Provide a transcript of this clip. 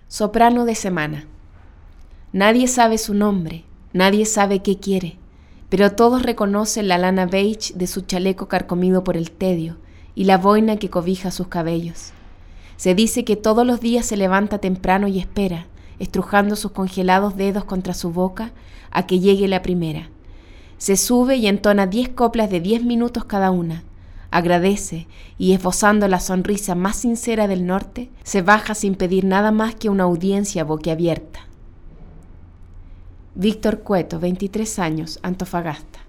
Soprano de semana. Nadie sabe su nombre, nadie sabe qué quiere, pero todos reconocen la lana beige de su chaleco carcomido por el tedio y la boina que cobija sus cabellos. Se dice que todos los días se levanta temprano y espera, estrujando sus congelados dedos contra su boca, a que llegue la primera. Se sube y entona 10 coplas de 10 minutos cada una. Agradece y, esbozando la sonrisa más sincera del norte, se baja sin pedir nada más que una audiencia boquiabierta. Víctor Cueto, 23 años, Antofagasta.